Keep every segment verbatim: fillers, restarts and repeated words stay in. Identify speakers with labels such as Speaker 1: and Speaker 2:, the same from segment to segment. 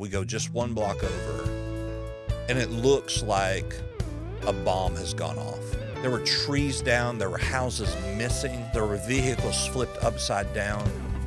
Speaker 1: We go just one block over, and it looks like a bomb has gone off. There were trees down, there were houses missing, there were vehicles flipped upside down.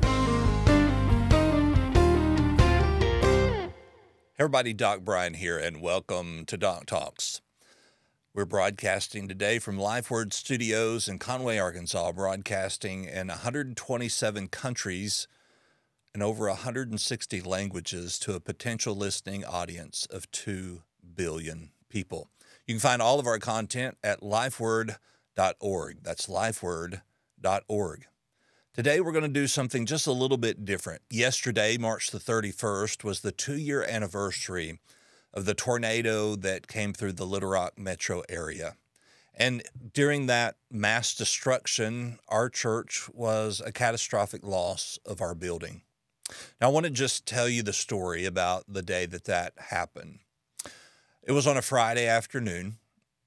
Speaker 1: Hey everybody, Doc Brian here, and welcome to Doc Talks. We're broadcasting today from LifeWord Studios in Conway, Arkansas, broadcasting in one hundred twenty-seven countries and over one hundred sixty languages to a potential listening audience of two billion people. You can find all of our content at lifeword dot org. That's lifeword dot org. Today, we're going to do something just a little bit different. Yesterday, March the thirty-first, was the two-year anniversary of the tornado that came through the Little Rock metro area. And during that mass destruction, our church was a catastrophic loss of our building. Now, I want to just tell you the story about the day that that happened. It was on a Friday afternoon.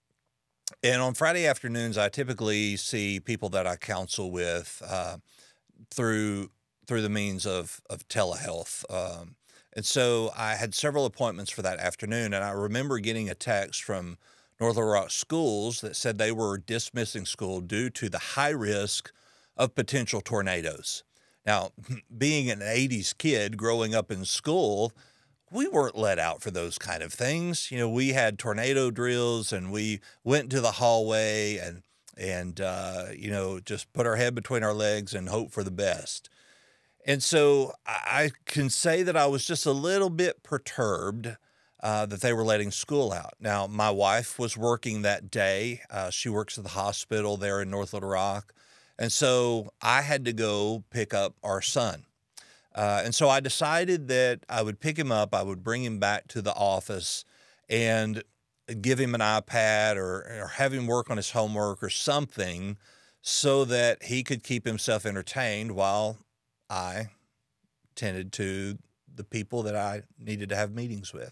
Speaker 1: And on Friday afternoons, I typically see people that I counsel with uh, through through the means of, of telehealth. Um, and so I had several appointments for that afternoon. And I remember getting a text from North Little Rock Schools that said they were dismissing school due to the high risk of potential tornadoes. Now, being an eighties kid growing up in school, we weren't let out for those kind of things. You know, we had tornado drills and we went to the hallway and, and uh, you know, just put our head between our legs and hope for the best. And so I can say that I was just a little bit perturbed uh, that they were letting school out. Now, my wife was working that day. Uh, she works at the hospital there in North Little Rock. And so I had to go pick up our son. Uh, and so I decided that I would pick him up, I would bring him back to the office and give him an iPad or, or have him work on his homework or something so that he could keep himself entertained while I tended to the people that I needed to have meetings with.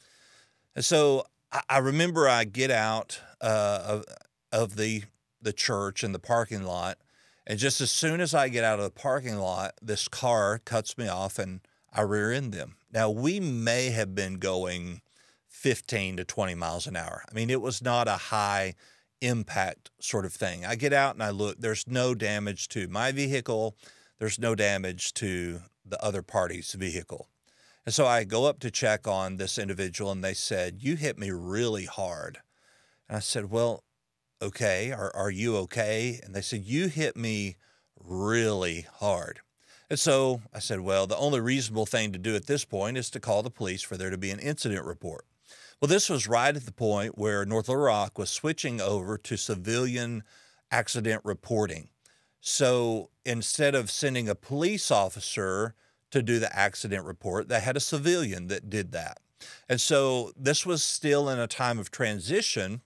Speaker 1: And so I, I remember I get out uh, of, of the, the church in the parking lot. And just as soon as I get out of the parking lot, this car cuts me off and I rear end them. Now, we may have been going fifteen to twenty miles an hour. I mean, it was not a high impact sort of thing. I get out and I look, there's no damage to my vehicle. There's no damage to the other party's vehicle. And so I go up to check on this individual and they said, "You hit me really hard." And I said, "Well, okay, are, are you okay?" And they said, "You hit me really hard." And so I said, well, the only reasonable thing to do at this point is to call the police for there to be an incident report. Well, this was right at the point where North Little Rock was switching over to civilian accident reporting. So instead of sending a police officer to do the accident report, they had a civilian that did that. And so this was still in a time of transition.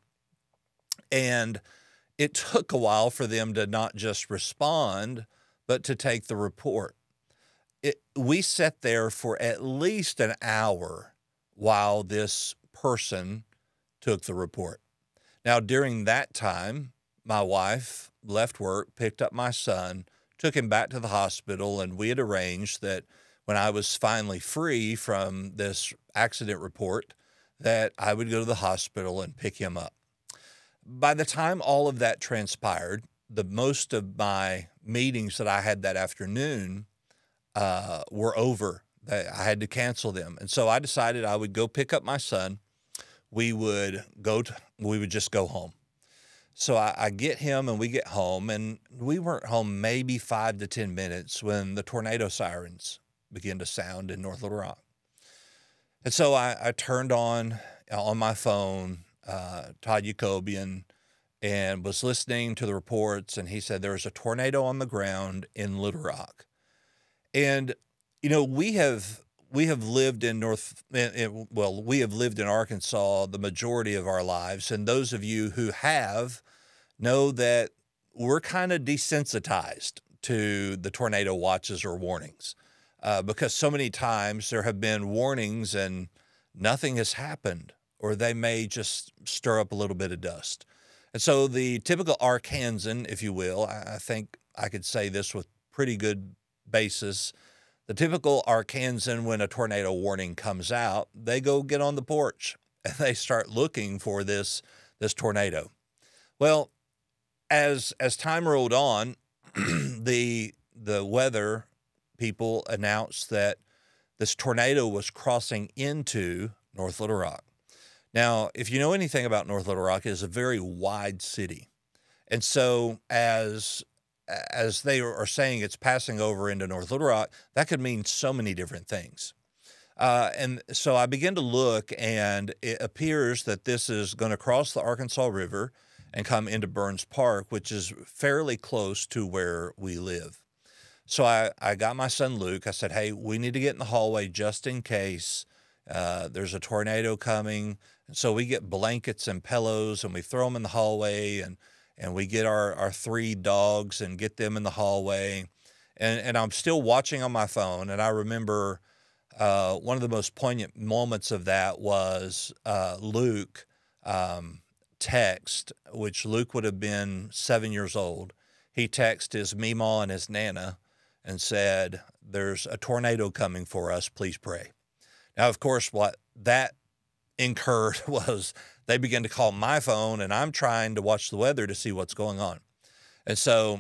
Speaker 1: And it took a while for them to not just respond, but to take the report. It, we sat there for at least an hour while this person took the report. Now, during that time, my wife left work, picked up my son, took him back to the hospital, and we had arranged that when I was finally free from this accident report, that I would go to the hospital and pick him up. By the time all of that transpired, the most of my meetings that I had that afternoon uh, were over. I had to cancel them. And so I decided I would go pick up my son. We would go to, we would just go home. So I, I get him and we get home, and we weren't home maybe five to ten minutes when the tornado sirens began to sound in North Little Rock. And so I, I turned on, on my phone, uh, Todd Yacobian, and was listening to the reports, and he said there was a tornado on the ground in Little Rock. And, you know, we have we have lived in North, well, we have lived in Arkansas the majority of our lives, and those of you who have know that we're kind of desensitized to the tornado watches or warnings uh, because so many times there have been warnings and nothing has happened, or they may just stir up a little bit of dust. And so the typical Arkansan, if you will, I think I could say this with pretty good basis, The typical Arkansan, when a tornado warning comes out, they go get on the porch and they start looking for this, this tornado. Well, as as time rolled on, the the weather people announced that this tornado was crossing into North Little Rock. Now, if you know anything about North Little Rock, it is a very wide city. And so as as they are saying it's passing over into North Little Rock, that could mean so many different things. Uh, and so I began to look, and it appears that this is going to cross the Arkansas River and come into Burns Park, which is fairly close to where we live. So I, I got my son Luke. I said, hey, we need to get in the hallway just in case uh, there's a tornado coming. And so we get blankets and pillows, and we throw them in the hallway, and and we get our, our three dogs and get them in the hallway. And, and I'm still watching on my phone, and I remember uh, one of the most poignant moments of that was uh, Luke um, text, which Luke would have been seven years old. He texted his Meemaw and his Nana and said, there's a tornado coming for us, please pray. Now, of course, what that incurred was they began to call my phone, and I'm trying to watch the weather to see what's going on. And so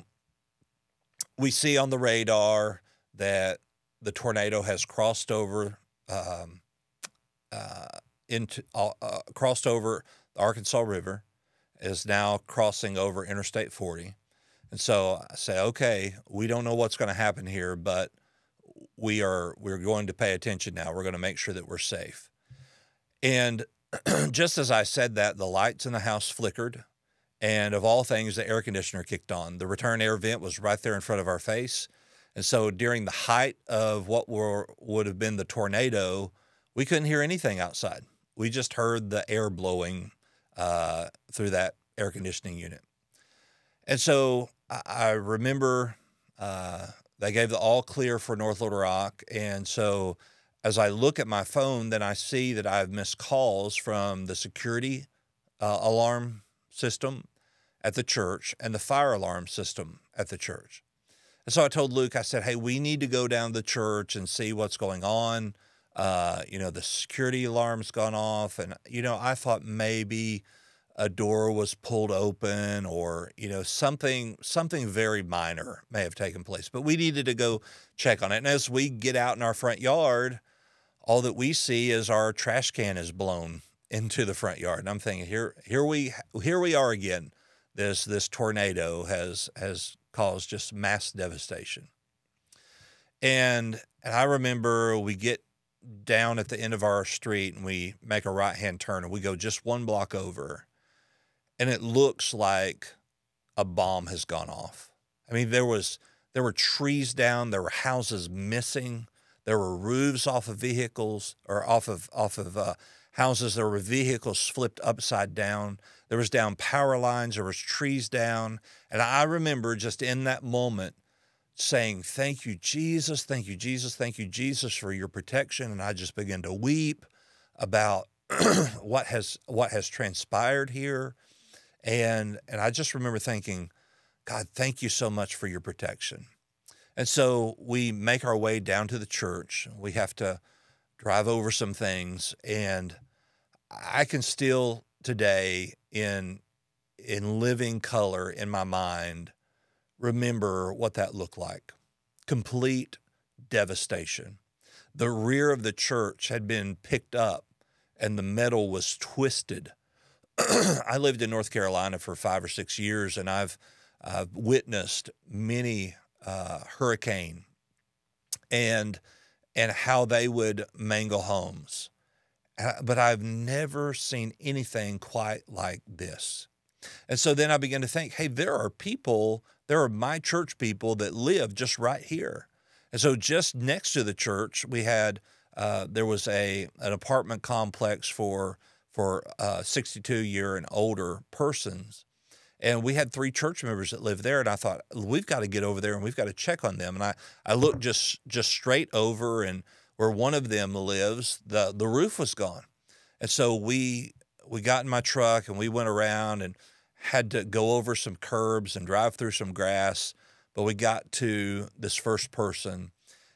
Speaker 1: we see on the radar that the tornado has crossed over, um, uh, into uh, uh, crossed over the Arkansas River, is now crossing over Interstate forty. And so I say, okay, we don't know what's going to happen here, but we are we're going to pay attention now. We're going to make sure that we're safe. And just as I said that, the lights in the house flickered, and of all things, the air conditioner kicked on. The return air vent was right there in front of our face. And so during the height of what were, would have been the tornado, we couldn't hear anything outside. We just heard the air blowing uh, through that air conditioning unit. And so I, I remember uh, they gave the all clear for North Little Rock. And so as I look at my phone, then I see that I've missed calls from the security uh, alarm system at the church and the fire alarm system at the church. And so I told Luke, I said, hey, we need to go down to the church and see what's going on. Uh, you know, the security alarm's gone off. And, you know, I thought maybe a door was pulled open, or, you know, something, something very minor may have taken place, but we needed to go check on it. And as we get out in our front yard, all that we see is our trash can is blown into the front yard. And I'm thinking, here, here we, here we are again. This, this tornado has, has caused just mass devastation. And, and I remember we get down at the end of our street and we make a right-hand turn and we go just one block over, and it looks like a bomb has gone off. I mean, there was, there were trees down, there were houses missing. There were roofs off of vehicles, or off of off of uh, houses. There were vehicles flipped upside down. There was down power lines. There was trees down. And I remember just in that moment saying, thank you, Jesus. Thank you, Jesus. Thank you, Jesus, for your protection. And I just began to weep about what has what has transpired here. And, and I just remember thinking, God, thank you so much for your protection. And so we make our way down to the church. We have to drive over some things. And I can still today, in, in living color in my mind, remember what that looked like. Complete devastation. The rear of the church had been picked up and the metal was twisted. I lived in North Carolina for five or six years, and I've, I've witnessed many Uh, hurricane and and how they would mangle homes. Uh, but I've never seen anything quite like this. And so then I began to think, hey, there are people, there are my church people that live just right here. And so just next to the church, we had, uh, there was a an apartment complex for, for uh, sixty-two year and older persons. And we had three church members that lived there. And I thought, we've got to get over there and we've got to check on them. And I, I looked just, just straight over, and where one of them lives, the, the roof was gone. And so we, we got in my truck and we went around and had to go over some curbs and drive through some grass. But we got to this first person,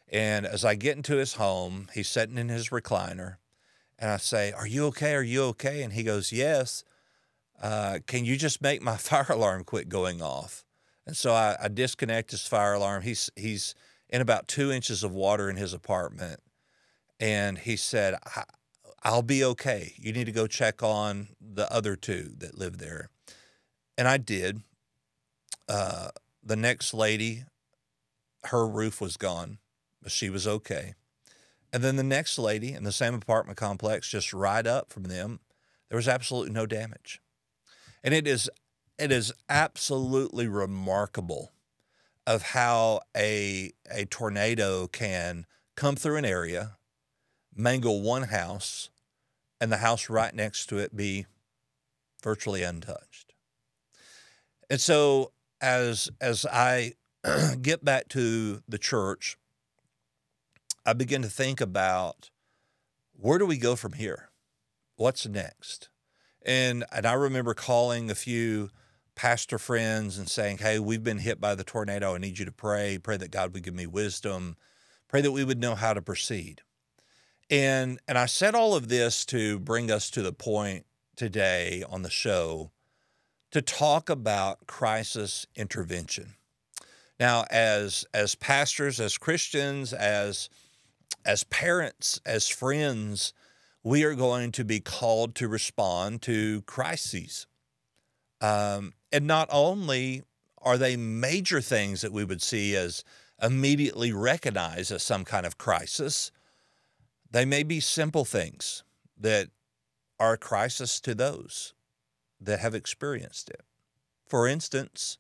Speaker 1: And as I get into his home, he's sitting in his recliner, and I say, "Are you okay? Are you okay?" And he goes, "Yes. Uh, can you just make my fire alarm quit going off?" And so I, I disconnect his fire alarm. He's he's in about two inches of water in his apartment, and he said, I, "I'll be okay. You need to go check on the other two that live there." And I did. Uh, the next lady, her roof was gone, but she was okay. And then the next lady in the same apartment complex, just right up from them, there was absolutely no damage. And it is it is absolutely remarkable of how a a tornado can come through an area, mangle one house, and the house right next to it be virtually untouched. And so as as I get back to the church, I begin to think about, where do we go from here? What's next? And and I remember calling a few pastor friends and saying, "Hey, we've been hit by the tornado. I need you to pray. Pray that God would give me wisdom. Pray that we would know how to proceed." And and I said all of this to bring us to the point today on the show to talk about crisis intervention. Now, as as pastors, as Christians, as as parents, as friends, we are going to be called to respond to crises. Um, and not only are they major things that we would see as immediately recognized as some kind of crisis, they may be simple things that are a crisis to those that have experienced it. For instance,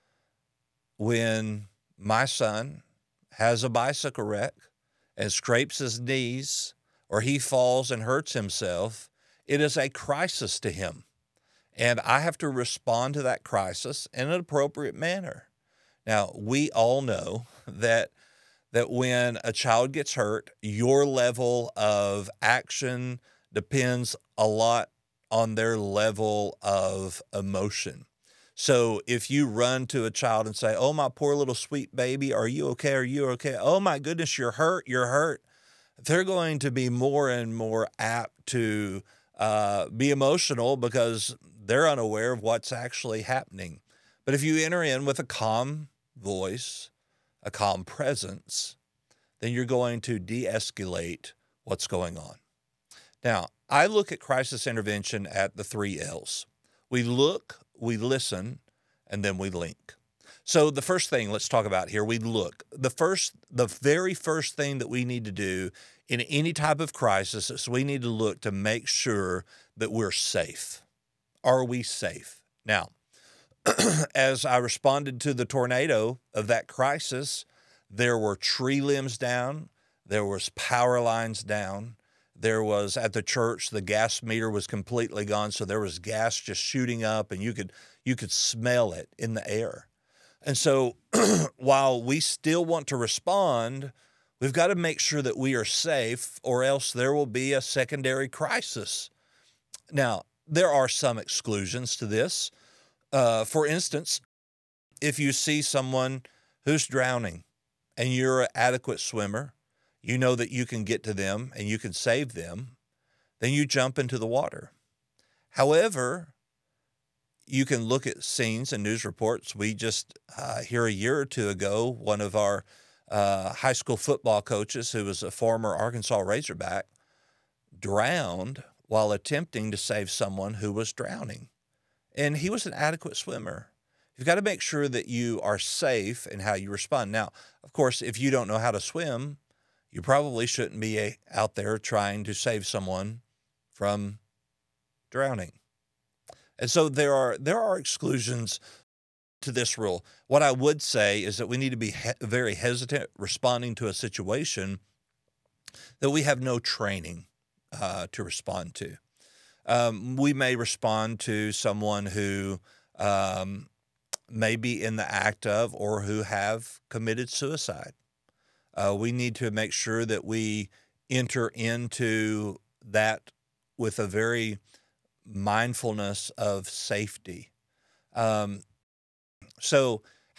Speaker 1: when my son has a bicycle wreck and scrapes his knees, or he falls and hurts himself, it is a crisis to him. And I have to respond to that crisis in an appropriate manner. Now, we all know that that when a child gets hurt, your level of action depends a lot on their level of emotion. So if you run to a child and say, "Oh, my poor little sweet baby, are you okay? Are you okay? Oh my goodness, you're hurt, you're hurt." They're going to be more and more apt to uh, be emotional because they're unaware of what's actually happening. But if you enter in with a calm voice, a calm presence, then you're going to de-escalate what's going on. Now, I look at crisis intervention at the three L's. We look, we listen, and then we link. So the first thing let's talk about here, we look. The first, the very first thing that we need to do in any type of crisis is we need to look to make sure that we're safe. Are we safe? Now, as I responded to the tornado of that crisis, there were tree limbs down, there was power lines down, there was, at the church, the gas meter was completely gone, so there was gas just shooting up, and you could you could smell it in the air. And so while we still want to respond, we've got to make sure that we are safe, or else there will be a secondary crisis. Now, there are some exclusions to this. Uh, for instance, if you see someone who's drowning and you're an adequate swimmer, you know that you can get to them and you can save them, then you jump into the water. However, you can look at scenes and news reports. We just, uh, here a year or two ago, one of our uh, high school football coaches, who was a former Arkansas Razorback, drowned while attempting to save someone who was drowning. And he was an adequate swimmer. You've got to make sure that you are safe in how you respond. Now, of course, if you don't know how to swim, you probably shouldn't be a, out there trying to save someone from drowning. And so there are there are exclusions to this rule. What I would say is that we need to be he- very hesitant responding to a situation that we have no training uh, to respond to. Um, we may respond to someone who um, may be in the act of or who have committed suicide. Uh, we need to make sure that we enter into that with a very mindfulness of safety. Um, so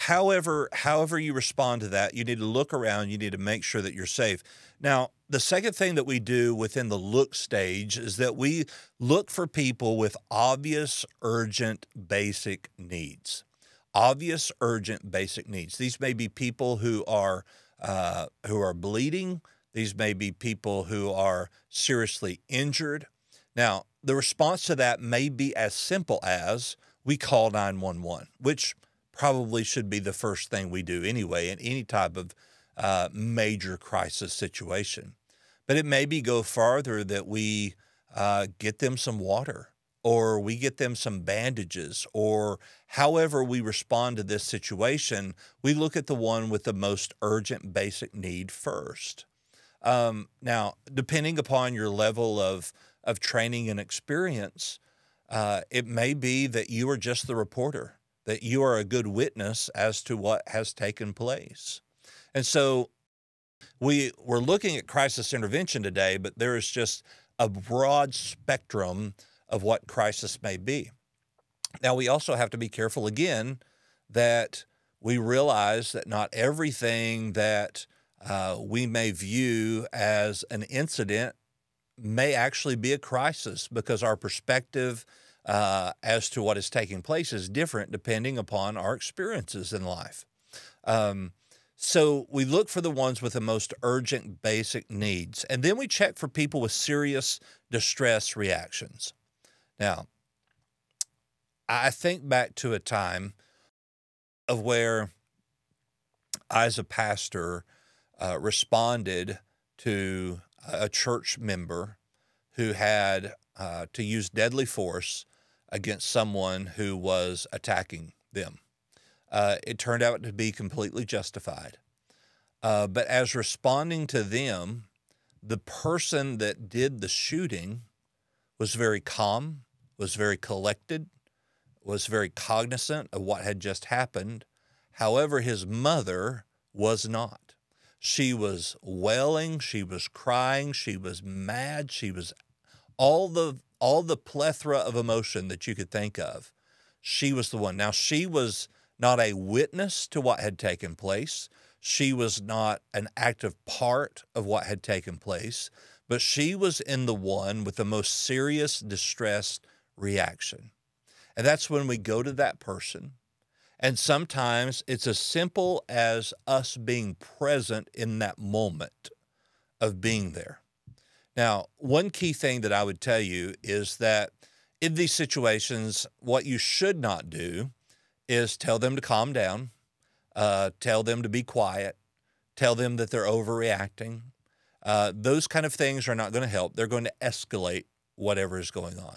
Speaker 1: However, however you respond to that, you need to look around, you need to make sure that you're safe. Now, the second thing that we do within the look stage is that we look for people with obvious, urgent, basic needs. Obvious, urgent, basic needs. These may be people who are uh, who are bleeding. These may be people who are seriously injured. Now, the response to that may be as simple as we call nine one one, which probably should be the first thing we do anyway in any type of uh, major crisis situation. But it maybe go farther that we uh, get them some water, or we get them some bandages, or however we respond to this situation, we look at the one with the most urgent basic need first. Um, now, depending upon your level of, of training and experience, uh, it may be that you are just the reporter, that you are a good witness as to what has taken place. And so we, we're looking at crisis intervention today, but there is just a broad spectrum of what crisis may be. Now, we also have to be careful again that we realize that not everything that uh, we may view as an incident may actually be a crisis, because our perspective uh, as to what is taking place is different depending upon our experiences in life. Um, so we look for the ones with the most urgent basic needs, and then we check for people with serious distress reactions. Now, I think back to a time of where I, as a pastor, uh, responded to a church member who had uh, to use deadly force against someone who was attacking them. Uh, it turned out to be completely justified. Uh, but as responding to them, the person that did the shooting was very calm, was very collected, was very cognizant of what had just happened. However, his mother was not. She was wailing, she was crying, she was mad, she was all the all the plethora of emotion that you could think of. She was the one. Now, she was not a witness to what had taken place. She was not an active part of what had taken place, but she was in the one with the most serious distressed reaction. And that's when we go to that person. And sometimes it's as simple as us being present in that moment of being there. Now, one key thing that I would tell you is that in these situations, what you should not do is tell them to calm down, uh, tell them to be quiet, tell them that they're overreacting. Uh, those kind of things are not going to help. They're going to escalate whatever is going on.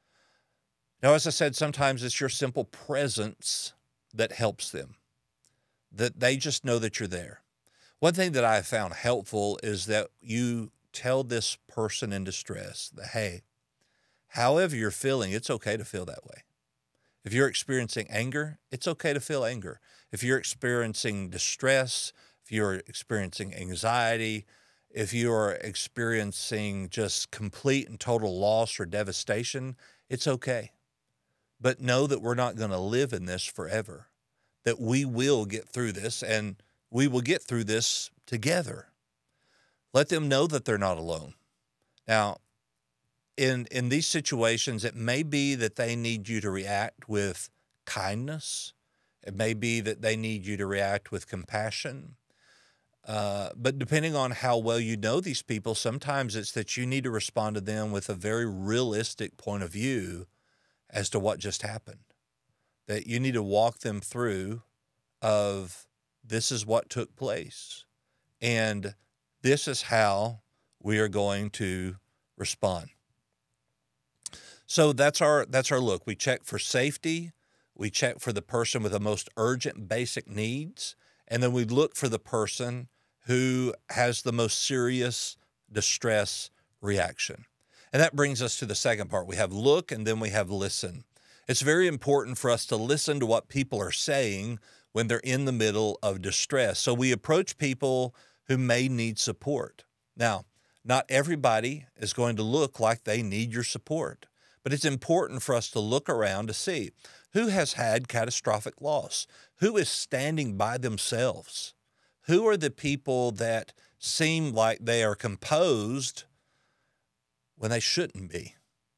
Speaker 1: Now, as I said, sometimes it's your simple presence that helps them, that they just know that you're there. One thing that I have found helpful is that you tell this person in distress that, hey, however you're feeling, it's okay to feel that way. If you're experiencing anger, it's okay to feel anger. If you're experiencing distress, if you're experiencing anxiety, if you're experiencing just complete and total loss or devastation, it's okay. But know that we're not going to live in this forever, that we will get through this, and we will get through this together. Let them know that they're not alone. Now, in, in these situations, it may be that they need you to react with kindness. It may be that they need you to react with compassion. Uh, but depending on how well you know these people, sometimes it's that you need to respond to them with a very realistic point of view as to what just happened. That you need to walk them through of this is what took place, and this is how we are going to respond. So that's our that's our look. We check for safety, we check for the person with the most urgent basic needs, and then we look for the person who has the most serious distress reaction. And that brings us to the second part. We have look, and then we have listen. It's very important for us to listen to what people are saying when they're in the middle of distress. So we approach people who may need support. Now, not everybody is going to look like they need your support, But it's important for us to look around to see who has had catastrophic loss, who is standing by themselves, who are the people that seem like they are composed when they shouldn't be.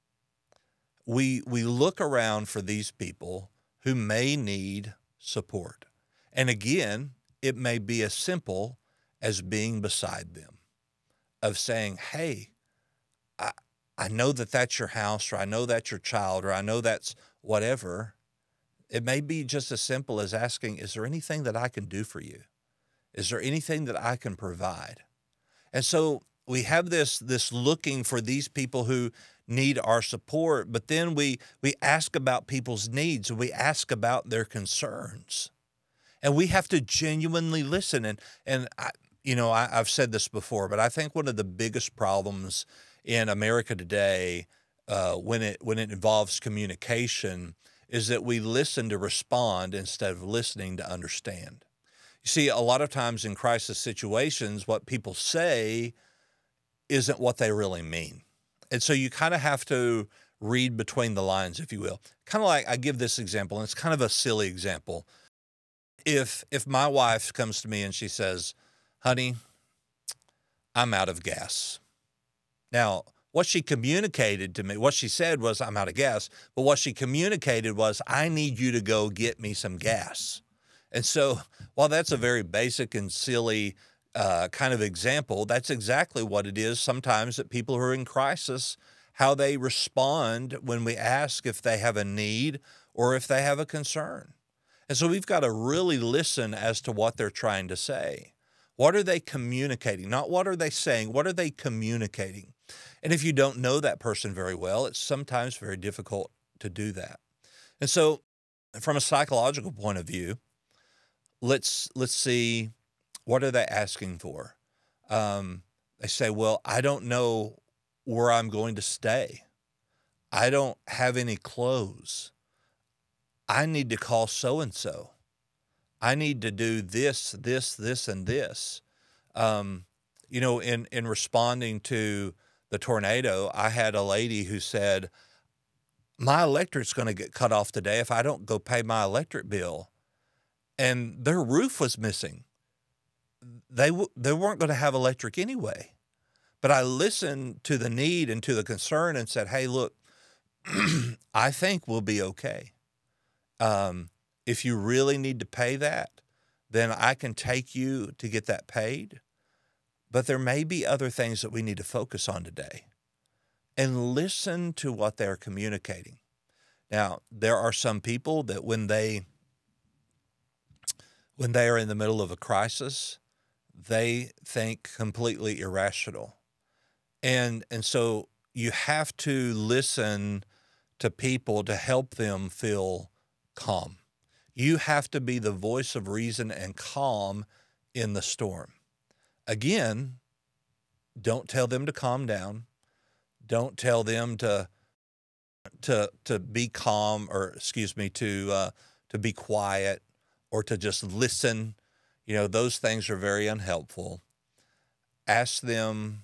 Speaker 1: We, we look around for these people who may need support. And again, it may be as simple as being beside them, of saying, hey, I, I know that that's your house, or I know that's your child, or I know that's whatever. It may be just as simple as asking, is there anything that I can do for you? Is there anything that I can provide? And so we have this, this looking for these people who need our support, but then we, we ask about people's needs, and we ask about their concerns. And we have to genuinely listen. And, and I, you know, I, I've said this before, but I think one of the biggest problems in America today, uh, when it when it involves communication, is that we listen to respond instead of listening to understand. You see, a lot of times in crisis situations, what people say isn't what they really mean. And so you kind of have to read between the lines, if you will. Kind of like, I give this example, and it's kind of a silly example. If if my wife comes to me and she says, honey, I'm out of gas. Now, what she communicated to me, what she said was, I'm out of gas, but what she communicated was, I need you to go get me some gas. And so while that's a very basic and silly uh, kind of example, that's exactly what it is sometimes that people who are in crisis, how they respond when we ask if they have a need or if they have a concern. And so we've got to really listen as to what they're trying to say. What are they communicating? Not what are they saying, what are they communicating? And if you don't know that person very well, it's sometimes very difficult to do that. And so from a psychological point of view, let's let's see, what are they asking for? Um, they say, well, I don't know where I'm going to stay. I don't have any clothes. I need to call so-and-so. I need to do this, this, this, and this. Um, you know, in, in responding to the tornado, I had a lady who said, my electric's going to get cut off today if I don't go pay my electric bill. And their roof was missing. They, w- they weren't going to have electric anyway. But I listened to the need and to the concern and said, hey, look, I think we'll be okay. Um, if you really need to pay that, then I can take you to get that paid. But there may be other things that we need to focus on today, and listen to what they're communicating. Now, there are some people that when they, when they are in the middle of a crisis, they think completely irrational. And, and so you have to listen to people to help them feel calm. You have to be the voice of reason and calm in the storm. Again, don't tell them to calm down. Don't tell them to to to be calm, or excuse me, to uh, to be quiet, or to just listen. You know, those things are very unhelpful. Ask them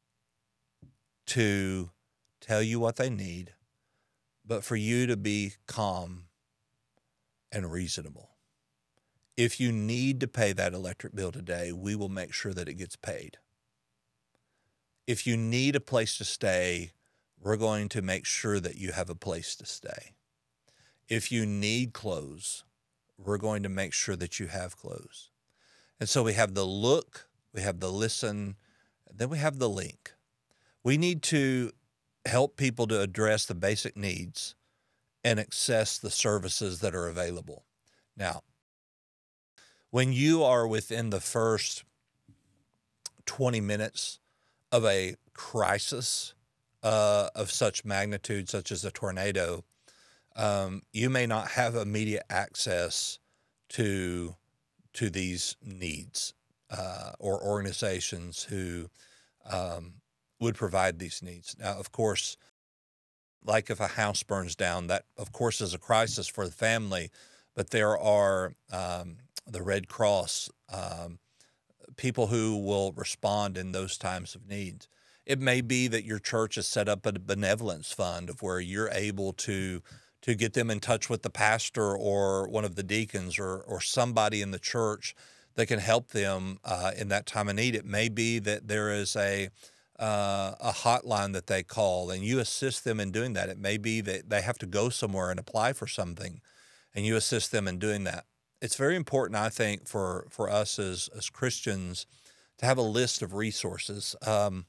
Speaker 1: to tell you what they need, but for you to be calm and reasonable. If you need to pay that electric bill today, we will make sure that it gets paid. If you need a place to stay, we're going to make sure that you have a place to stay. If you need clothes, we're going to make sure that you have clothes. And so we have the look, we have the listen, then we have the link. We need to help people to address the basic needs and access the services that are available. Now, when you are within the first twenty minutes of a crisis uh, of such magnitude, such as a tornado, um, you may not have immediate access to to these needs uh, or organizations who um, would provide these needs. Now, of course, like if a house burns down, that of course is a crisis for the family, but there are um, the Red Cross, um, people who will respond in those times of need. It may be that your church has set up a benevolence fund of where you're able to to get them in touch with the pastor or one of the deacons or or somebody in the church that can help them uh, in that time of need. It may be that there is a uh, a hotline that they call and you assist them in doing that. It may be that they have to go somewhere and apply for something and you assist them in doing that. It's very important, I think, for, for us as, as Christians to have a list of resources. Um,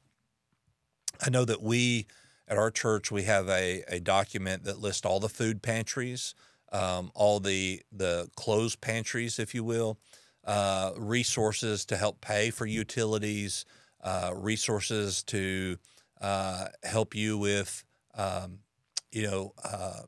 Speaker 1: I know that we, at our church, we have a, a document that lists all the food pantries, um, all the, the closed pantries, if you will, uh, resources to help pay for utilities, uh, resources to uh, help you with, um, you know, uh,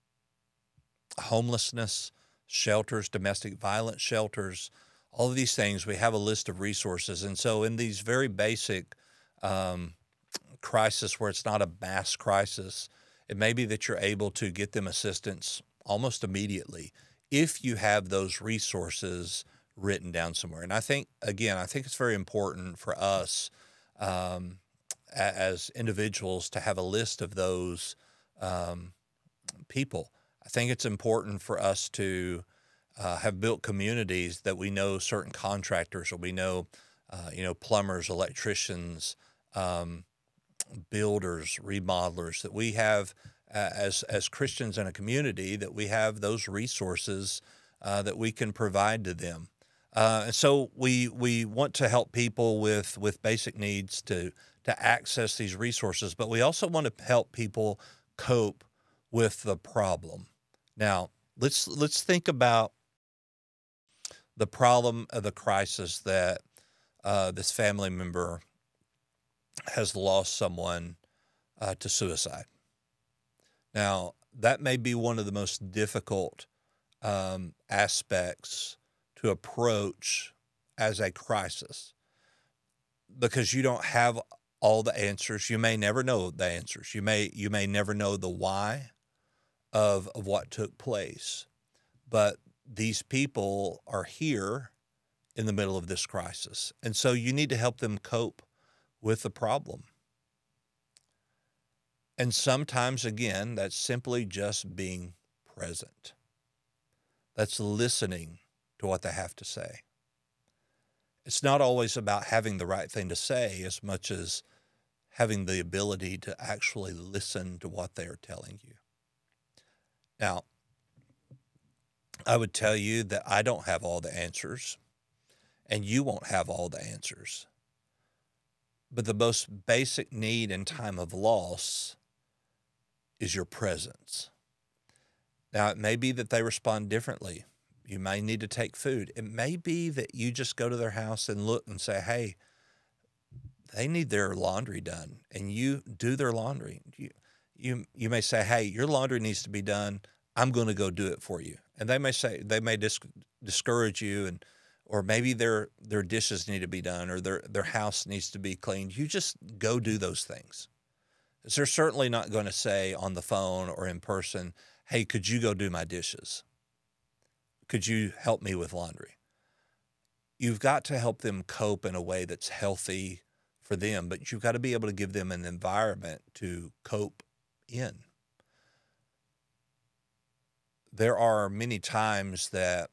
Speaker 1: homelessness, shelters, domestic violence shelters, all of these things. We have a list of resources. And so in these very basic um, crisis where it's not a mass crisis, it may be that you're able to get them assistance almost immediately if you have those resources written down somewhere. And I think, again, I think it's very important for us um, a- as individuals to have a list of those um, people. I think it's important for us to uh, have built communities that we know certain contractors, or we know, uh, you know, plumbers, electricians, um, builders, remodelers, that we have uh, as as Christians in a community, that we have those resources uh, that we can provide to them. Uh, and so we we want to help people with with basic needs to to access these resources, but we also want to help people cope with the problem. Now, let's let's think about the problem of the crisis that uh, this family member has lost someone uh, to suicide. Now, that may be one of the most difficult um, aspects to approach as a crisis, because you don't have all the answers. You may never know the answers. You may you may never know the why of of what took place. But these people are here in the middle of this crisis. And so you need to help them cope with the problem. And sometimes, again, that's simply just being present. That's listening to what they have to say. It's not always about having the right thing to say as much as having the ability to actually listen to what they are telling you. Now, I would tell you that I don't have all the answers, and you won't have all the answers. But the most basic need in time of loss is your presence. Now, it may be that they respond differently. You may need to take food. It may be that you just go to their house and look and say, hey, they need their laundry done, and you do their laundry. You, you, you may say, hey, your laundry needs to be done. I'm going to go do it for you. And they may say, they may dis- discourage you, and or maybe their their dishes need to be done, or their, their house needs to be cleaned. You just go do those things. So they're certainly not going to say on the phone or in person, hey, could you go do my dishes? Could you help me with laundry? You've got to help them cope in a way that's healthy for them, but you've got to be able to give them an environment to cope in. There are many times that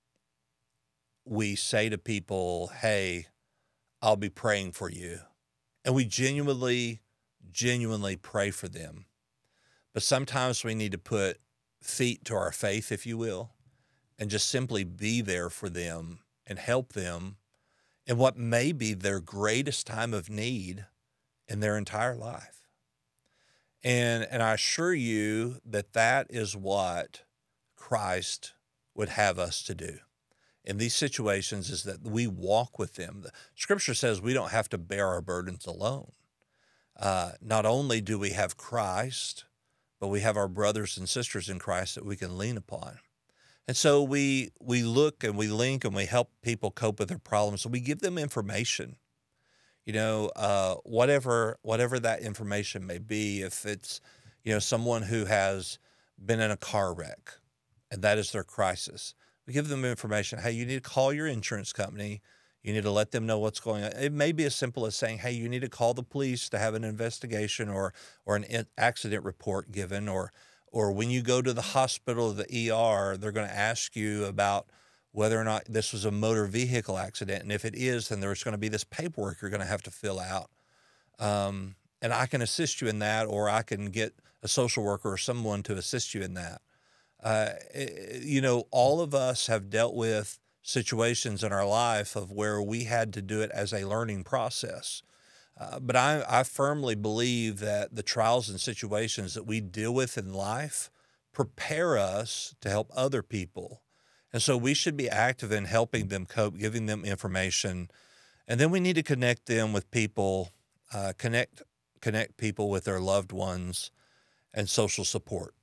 Speaker 1: we say to people, hey, I'll be praying for you. And we genuinely, genuinely pray for them. But sometimes we need to put feet to our faith, if you will, and just simply be there for them and help them in what may be their greatest time of need in their entire life. And, and I assure you that that is what Christ would have us to do in these situations, is that we walk with them. The scripture says we don't have to bear our burdens alone. Uh, not only do we have Christ, but we have our brothers and sisters in Christ that we can lean upon. And so we we look and we link and we help people cope with their problems. So we give them information, you know, uh, whatever whatever that information may be. If it's, you know, someone who has been in a car wreck and that is their crisis, we give them information. Hey, you need to call your insurance company. You need to let them know what's going on. It may be as simple as saying, hey, you need to call the police to have an investigation or or an in- accident report given, or or when you go to the hospital or the E R, they're going to ask you about whether or not this was a motor vehicle accident. And if it is, then there's going to be this paperwork you're going to have to fill out. Um, and I can assist you in that, or I can get a social worker or someone to assist you in that. Uh, it- you know, all of us have dealt with situations in our life of where we had to do it as a learning process. Uh, but I, I firmly believe that the trials and situations that we deal with in life prepare us to help other people. And so we should be active in helping them cope, giving them information. And then we need to connect them with people, uh, connect, connect people with their loved ones and social support.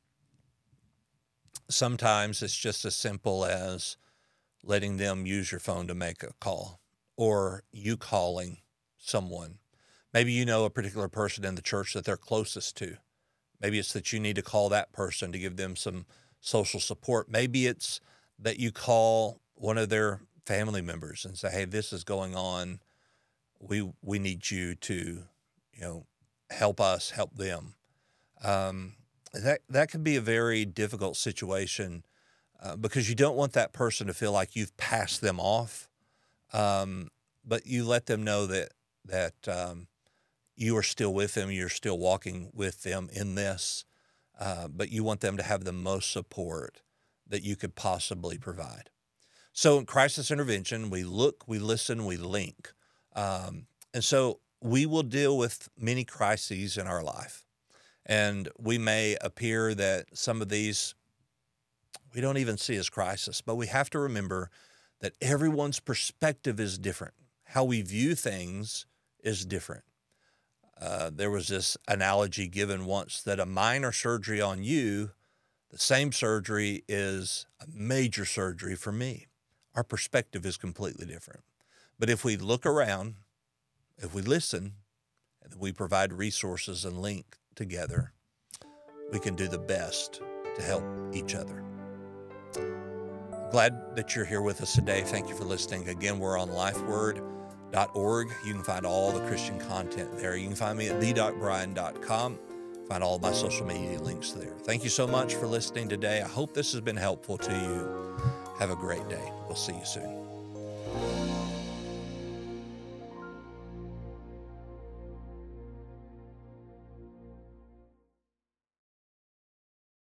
Speaker 1: Sometimes it's just as simple as letting them use your phone to make a call, or you calling someone. Maybe you know a particular person in the church that they're closest to. Maybe it's that you need to call that person to give them some social support. Maybe it's that you call one of their family members and say, hey, this is going on. We we need you to, you know, help us, help them. Um, that that can be a very difficult situation uh, because you don't want that person to feel like you've passed them off, um, but you let them know that that um, you are still with them, you're still walking with them in this, uh, but you want them to have the most support that you could possibly provide. So in crisis intervention, we look, we listen, we link. Um, and so we will deal with many crises in our life. And we may appear that some of these we don't even see as crisis, but we have to remember that everyone's perspective is different. How we view things is different. Uh, there was this analogy given once that a minor surgery on you, the same surgery is a major surgery for me. Our perspective is completely different. But if we look around, if we listen, and we provide resources and link together, we can do the best to help each other. Glad that you're here with us today. Thank you for listening. Again, we're on life word dot org. You can find all the Christian content there. You can find me at the doc bryan dot com. Find all of my social media links there. Thank you so much for listening today. I hope this has been helpful to you. Have a great day. We'll see you soon.